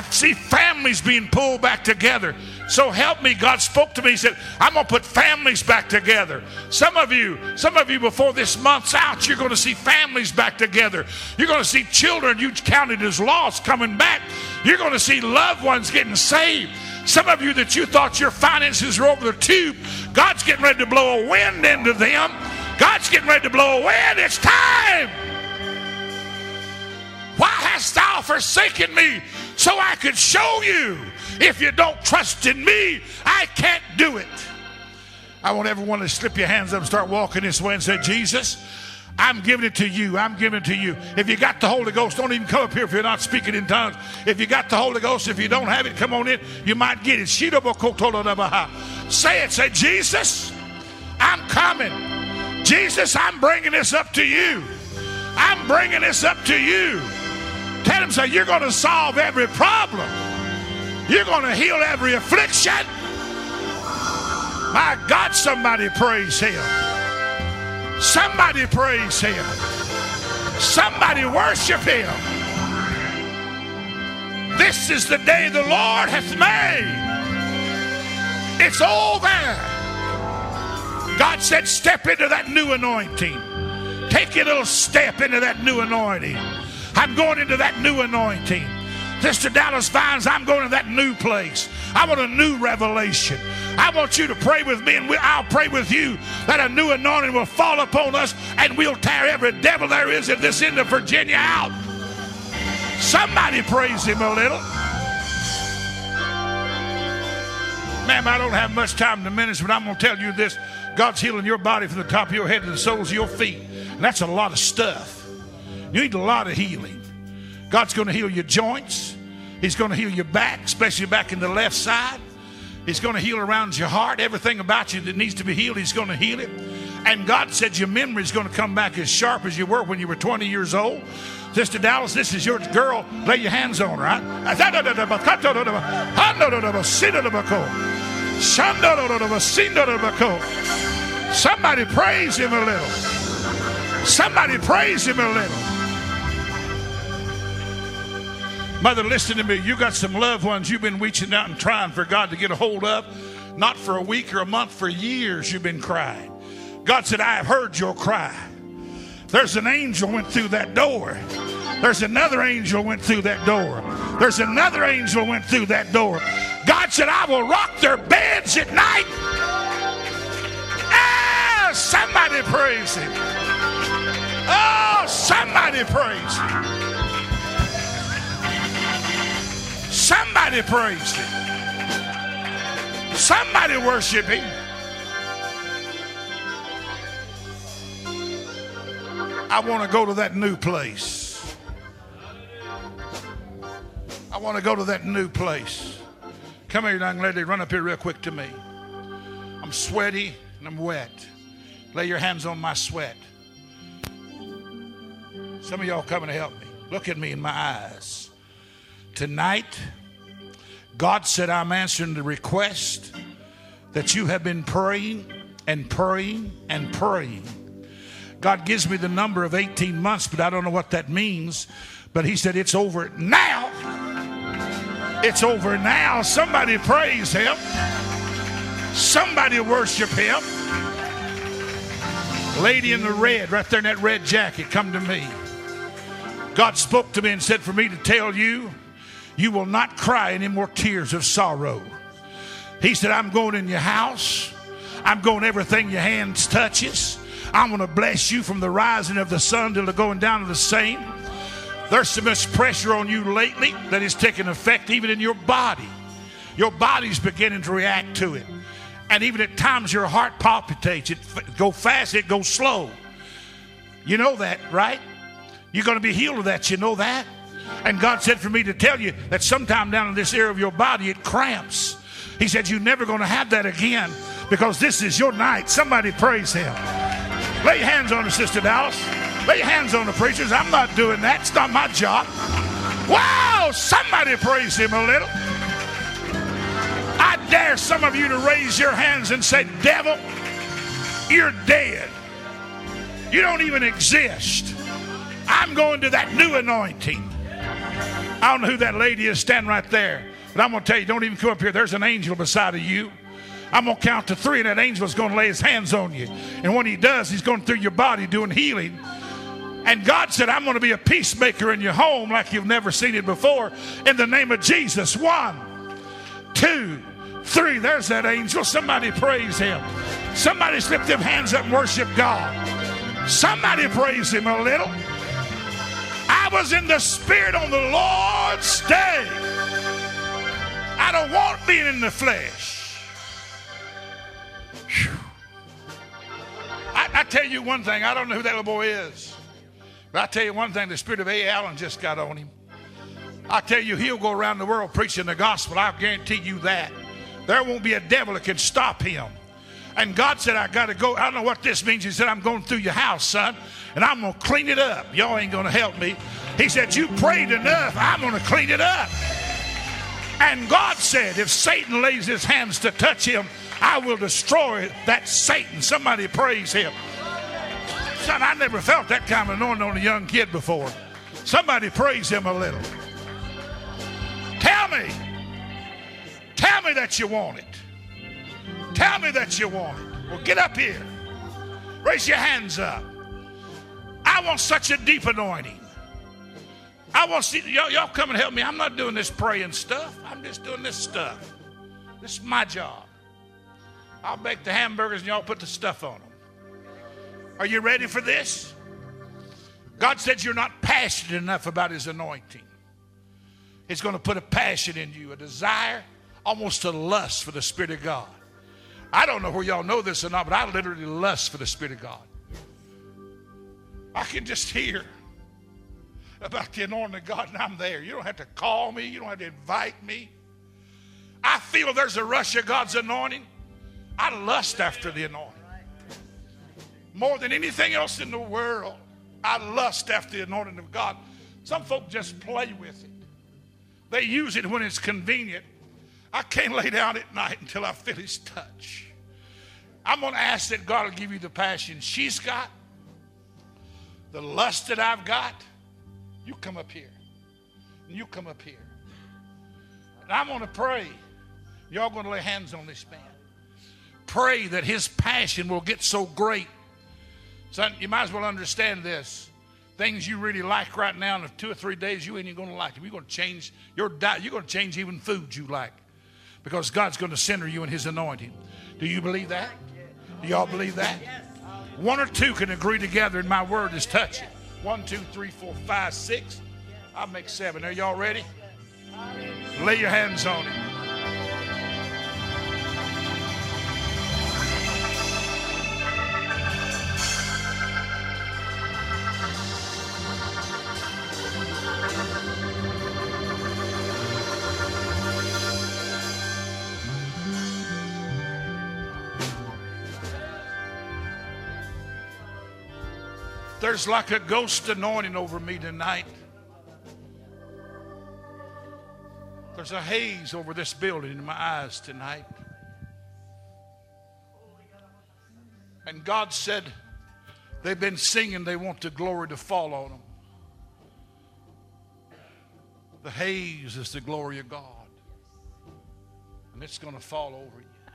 I see families being pulled back together. So help me. God spoke to me. He said, I'm going to put families back together. Some of you before this month's out, you're going to see families back together. You're going to see children you counted as lost coming back. You're going to see loved ones getting saved. Some of you that you thought your finances were over the tube, God's getting ready to blow a wind into them. God's getting ready to blow a wind. It's time. Why hast thou forsaken me so I could show you? If you don't trust in me, I can't do it. I want everyone to slip your hands up and start walking this way and say, Jesus, I'm giving it to you. I'm giving it to you. If you got the Holy Ghost, don't even come up here if you're not speaking in tongues. If you got the Holy Ghost, if you don't have it, come on in. You might get it. Say it. Say, Jesus, I'm coming. Jesus, I'm bringing this up to you. I'm bringing this up to you. Tell him, say, you're going to solve every problem. You're going to heal every affliction. My God, somebody praise him. Somebody praise him. Somebody worship him. This is the day the Lord hath made. It's over. God said, step into that new anointing. Take a little step into that new anointing. I'm going into that new anointing. Sister Dallas Vines, I'm going to that new place. I want a new revelation. I want you to pray with me, and I'll pray with you that a new anointing will fall upon us, and we'll tear every devil there is in this end of Virginia out. Somebody praise him a little. Ma'am, I don't have much time to minister, but I'm going to tell you this. God's healing your body from the top of your head to the soles of your feet. And that's a lot of stuff. You need a lot of healing. God's going to heal your joints. He's going to heal your back, especially back in the left side. He's going to heal around your heart. Everything about you that needs to be healed, he's going to heal it. And God said your memory is going to come back as sharp as you were when you were 20 years old. Sister Dallas, this is your girl. Lay your hands on her, right? Somebody praise him a little. Somebody praise him a little. Mother, listen to me. You got some loved ones you've been reaching out and trying for God to get a hold of. Not for a week or a month, for years you've been crying. God said, I have heard your cry. There's an angel went through that door. There's another angel went through that door. There's another angel went through that door. God said, I will rock their beds at night. Ah, somebody praise him. Oh, somebody praise him. Somebody praise him. Somebody worship him. I want to go to that new place. I want to go to that new place. Come here, young lady. Run up here real quick to me. I'm sweaty and I'm wet. Lay your hands on my sweat. Some of y'all coming to help me. Look at me in my eyes. Tonight, God said, I'm answering the request that you have been praying and praying and praying. God gives me the number of 18 months, but I don't know what that means. But he said, it's over now. It's over now. Somebody praise him. Somebody worship him. Lady in the red, right there in that red jacket, come to me. God spoke to me and said for me to tell you, you will not cry any more tears of sorrow. He said, I'm going in your house. I'm going everything your hands touches. I'm going to bless you from the rising of the sun till the going down of the same. There's so much pressure on you lately that is taking effect even in your body. Your body's beginning to react to it. And even at times your heart palpitates. It goes fast, it goes slow. You know that, right? You're going to be healed of that. You know that? And God said for me to tell you that sometime down in this area of your body, it cramps. He said, you're never going to have that again because this is your night. Somebody praise him. Lay your hands on her, Sister Dallas. Lay your hands on the preachers. I'm not doing that. It's not my job. Wow, somebody praise him a little. I dare some of you to raise your hands and say, devil, you're dead. You don't even exist. I'm going to that new anointing. I don't know who that lady is standing right there, but I'm going to tell you, don't even come up here. There's an angel beside of you. I'm going to count to 3, and that angel is going to lay his hands on you. And when he does, he's going through your body doing healing. And God said, I'm going to be a peacemaker in your home like you've never seen it before. In the name of Jesus. 1, 2, 3. There's that angel. Somebody praise him. Somebody slip them hands up and worship God. Somebody praise him a little. I was in the Spirit on the Lord's day. I don't want being in the flesh. Whew. I tell you one thing. I don't know who that little boy is. But I tell you one thing. The spirit of A. Allen just got on him. I tell you, he'll go around the world preaching the gospel. I'll guarantee you that. There won't be a devil that can stop him. And God said, I got to go. I don't know what this means. He said, I'm going through your house, son, and I'm going to clean it up. Y'all ain't going to help me. He said, you prayed enough. I'm going to clean it up. And God said, if Satan lays his hands to touch him, I will destroy that Satan. Somebody praise him. Son, I never felt that kind of anointing on a young kid before. Somebody praise him a little. Tell me that you want it. Tell me that you want it. Well, get up here. Raise your hands up. I want such a deep anointing. I want to see, y'all come and help me. I'm not doing this praying stuff. I'm just doing this stuff. This is my job. I'll bake the hamburgers and y'all put the stuff on them. Are you ready for this? God said you're not passionate enough about his anointing. It's going to put a passion in you, a desire, almost a lust for the Spirit of God. I don't know where y'all know this or not, but I literally lust for the Spirit of God. I can just hear about the anointing of God, and I'm there. You don't have to call me. You don't have to invite me. I feel there's a rush of God's anointing. I lust after the anointing. More than anything else in the world, I lust after the anointing of God. Some folk just play with it. They use it when it's convenient. I can't lay down at night until I feel his touch. I'm going to ask that God will give you the passion she's got, the lust that I've got. You come up here. And you come up here. And I'm going to pray. Y'all going to lay hands on this man. Pray that his passion will get so great. Son, you might as well understand this. Things you really like right now, in 2 or 3 days, you ain't even going to like them. You're going to change your diet. You're going to change even food you like. Because God's going to center you in his anointing. Do you believe that? Do y'all believe that? 1 or 2 can agree together and my word is touching. 1, 2, 3, 4, 5, 6. I'll make 7. Are y'all ready? Lay your hands on him. There's like a ghost anointing over me tonight. There's a haze over this building in my eyes tonight. And God said they've been singing they want the glory to fall on them. The haze is the glory of God. And it's going to fall over you.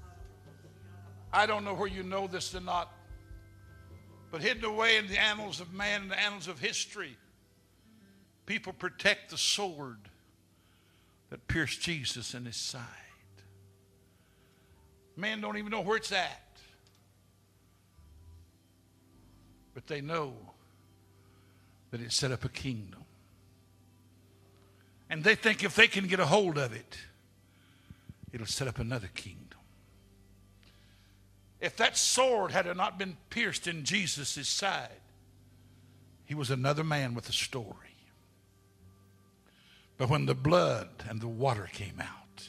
I don't know where you know this or not. But hidden away in the annals of man and the annals of history, people protect the sword that pierced Jesus in his side. Men don't even know where it's at. But they know that it set up a kingdom. And they think if they can get a hold of it, it'll set up another kingdom. If that sword had not been pierced in Jesus' side, he was another man with a story. But when the blood and the water came out,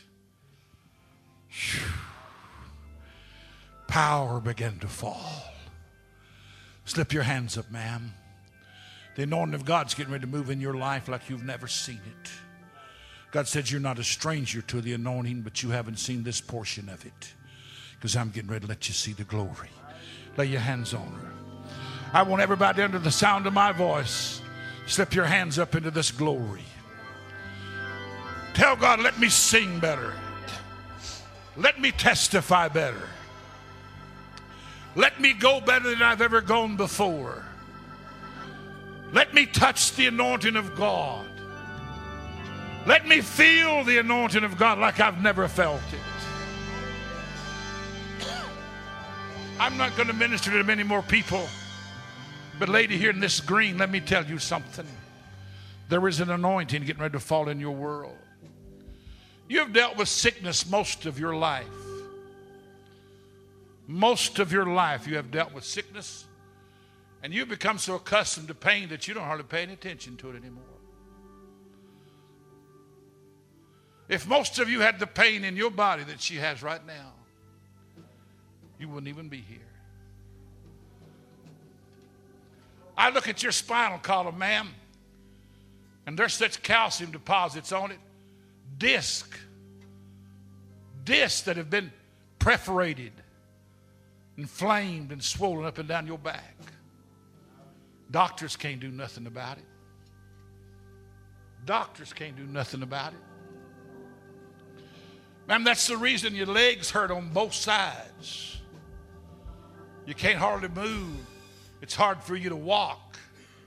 power began to fall. Slip your hands up, ma'am. The anointing of God's getting ready to move in your life like you've never seen it. God said you're not a stranger to the anointing, but you haven't seen this portion of it. Because I'm getting ready to let you see the glory. Lay your hands on her. I want everybody under the sound of my voice, slip your hands up into this glory. Tell God, let me sing better. Let me testify better. Let me go better than I've ever gone before. Let me touch the anointing of God. Let me feel the anointing of God like I've never felt it. I'm not going to minister to many more people, but lady here in this green, let me tell you something. There is an anointing getting ready to fall in your world. You have dealt with sickness most of your life. Most of your life you have dealt with sickness, and you've become so accustomed to pain that you don't hardly pay any attention to it anymore. If most of you had the pain in your body that she has right now, you wouldn't even be here. I look at your spinal column, ma'am, and there's such calcium deposits on it. Discs that have been perforated, inflamed and swollen up and down your back. Doctors can't do nothing about it. Doctors can't do nothing about it. Ma'am, that's the reason your legs hurt on both sides. You can't hardly move. It's hard for you to walk.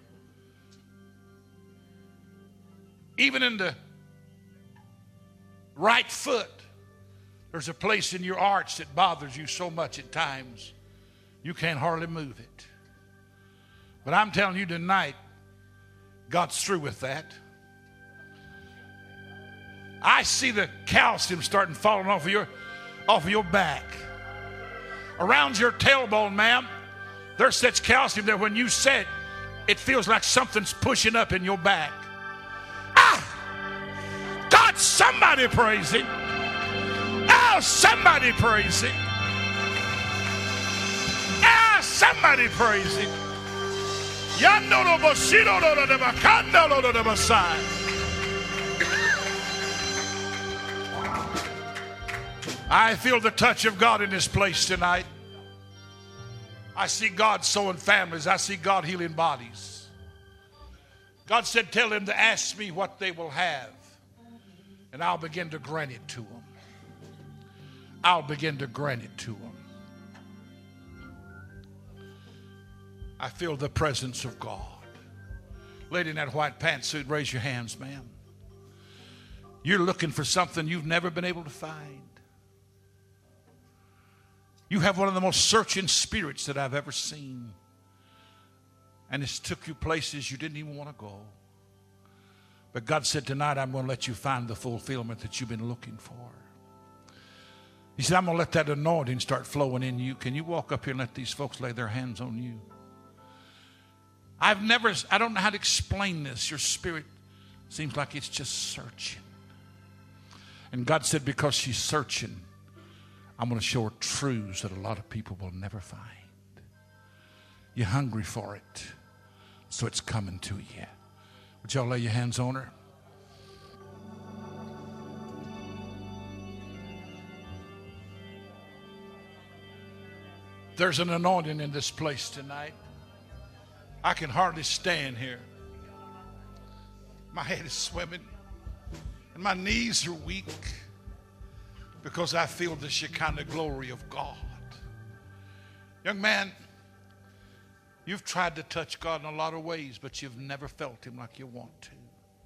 Even in the right foot, there's a place in your arch that bothers you so much at times, you can't hardly move it. But I'm telling you tonight, God's through with that. I see the calcium starting falling off of your back. Around your tailbone, ma'am, there's such calcium that when you sit, it feels like something's pushing up in your back. God, somebody praise him. Oh, somebody praise him. Ah, somebody praise him. I feel the touch of God in this place tonight. I see God sowing families. I see God healing bodies. God said, tell them to ask me what they will have, and I'll begin to grant it to them. I'll begin to grant it to them. I feel the presence of God. Lady in that white pantsuit, raise your hands, ma'am. You're looking for something you've never been able to find. You have one of the most searching spirits that I've ever seen. And it's took you places you didn't even want to go. But God said, tonight I'm going to let you find the fulfillment that you've been looking for. He said, I'm going to let that anointing start flowing in you. Can you walk up here and let these folks lay their hands on you? I don't know how to explain this. Your spirit seems like it's just searching. And God said, because she's searching, I'm going to show her truths that a lot of people will never find. You're hungry for it, so it's coming to you. Would y'all lay your hands on her? There's an anointing in this place tonight. I can hardly stand here. My head is swimming, and my knees are weak because I feel the Shekinah glory of God. Young man, you've tried to touch God in a lot of ways, but you've never felt him like you want to.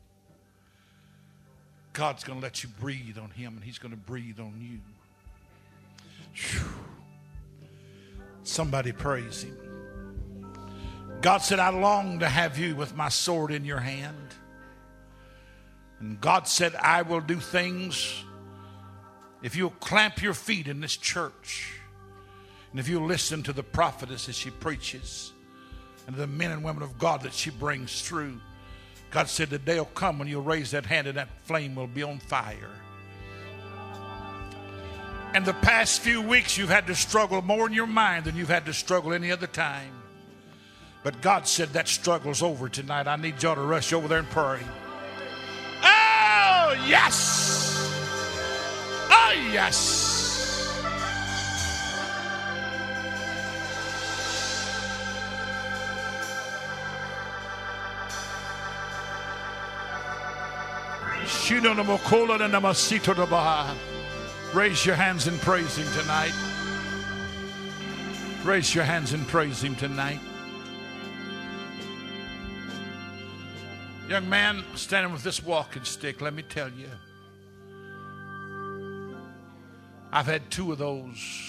God's going to let you breathe on him, and he's going to breathe on you. Whew. Somebody praise him. God said, I long to have you with my sword in your hand. And God said, I will do things if you'll clamp your feet in this church, and if you'll listen to the prophetess as she preaches, and the men and women of God that she brings through. God said the day will come when you'll raise that hand and that flame will be on fire. And the past few weeks you've had to struggle more in your mind than you've had to struggle any other time. But God said that struggle's over tonight. I need y'all to rush over there and pray. Oh, yes. Oh, yes. Raise your hands and praise Him tonight. Raise your hands and praise Him tonight. Young man standing with this walking stick, let me tell you, I've had 2 of those.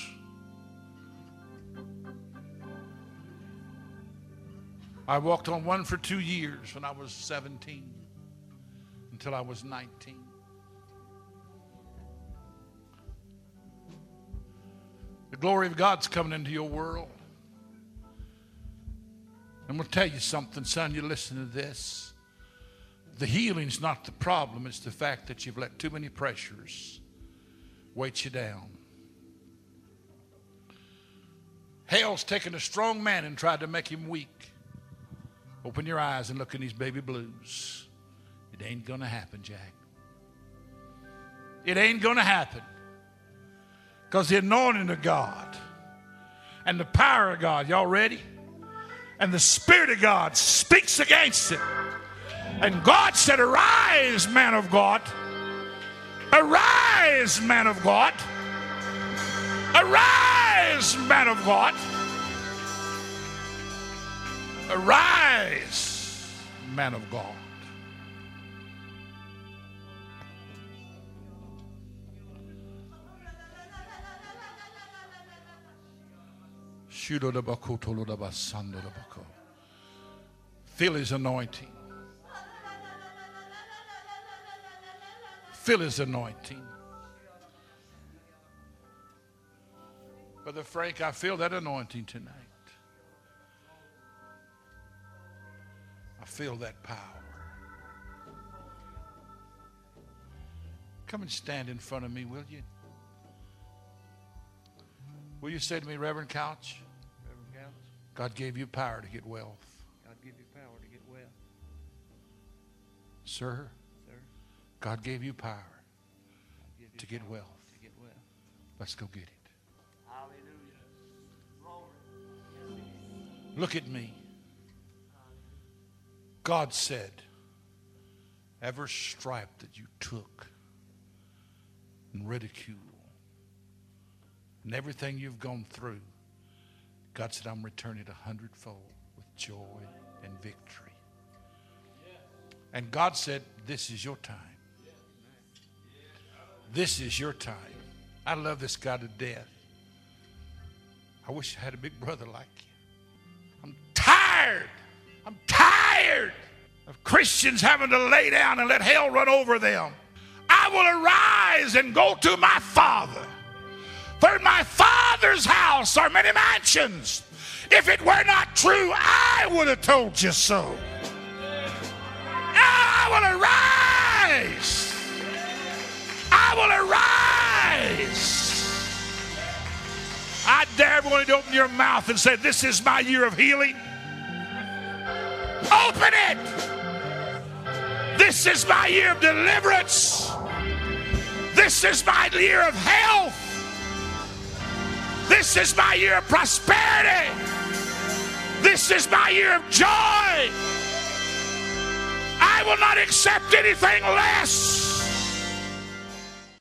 I walked on one for 2 years when I was 17 until I was 19. The glory of God's coming into your world. I'm going to tell you something, son. You listen to this. The healing's not the problem. It's the fact that you've let too many pressures weight you down. Hell's taken a strong man and tried to make him weak. Open your eyes and look in these baby blues. It ain't going to happen, Jack. It ain't going to happen. Because the anointing of God and the power of God, y'all ready? And the Spirit of God speaks against it. And God said, arise, man of God. Arise, man of God. Arise, man of God. Arise, man of God. Feel His anointing. Feel His anointing. Brother Frank, I feel that anointing tonight. I feel that power. Come and stand in front of me, will you? Will you say to me, Reverend Couch? Reverend Couch, God gave you power to get wealth. God give you power to get well. Sir, God gave you power to get wealth. To get well. Let's go get it. Hallelujah. Glory. Look at me. God said, every stripe that you took and ridicule and everything you've gone through, God said, I'm returning it 100-fold with joy and victory. And God said, this is your time. This is your time. I love this guy to death. I wish I had a big brother like you. I'm tired of Christians having to lay down and let hell run over them. I will arise and go to my Father. For in my Father's house are many mansions. If it were not true, I would have told you so. I will arise. I will arise. I dare everyone to open your mouth and say, this is my year of healing. Open it. This is my year of deliverance. This is my year of health. This is my year of prosperity. This is my year of joy. I will not accept anything less.